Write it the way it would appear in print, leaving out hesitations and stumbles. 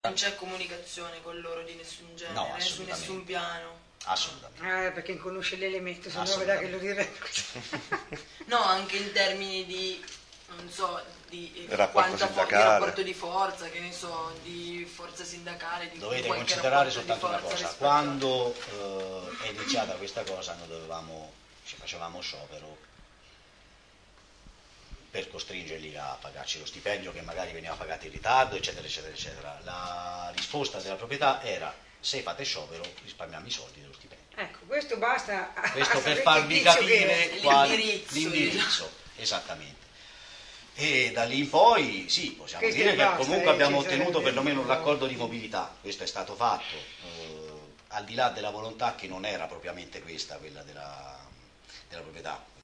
Non c'è comunicazione con loro di nessun genere, No, su nessun piano. Assolutamente. Perché non conosce l'elemento, se no vedrà che lo direi così. No, anche in termini di, non so, di rapporto di forza, che ne so, di forza sindacale. Dovete considerare soltanto una cosa, quando è iniziata questa cosa noi ci facevamo sciopero per costringerli a pagarci lo stipendio che magari veniva pagato in ritardo, eccetera, eccetera, eccetera. La risposta della proprietà era: se fate sciopero risparmiamo i soldi dello stipendio. Ecco, questo basta. Questo per farvi capire l'indirizzo. Esattamente. E da lì in poi sì, possiamo Questo dire che basta, comunque abbiamo ci ottenuto sarebbe perlomeno l'accordo di mobilità, questo è stato fatto, al di là della volontà che non era propriamente quella della proprietà.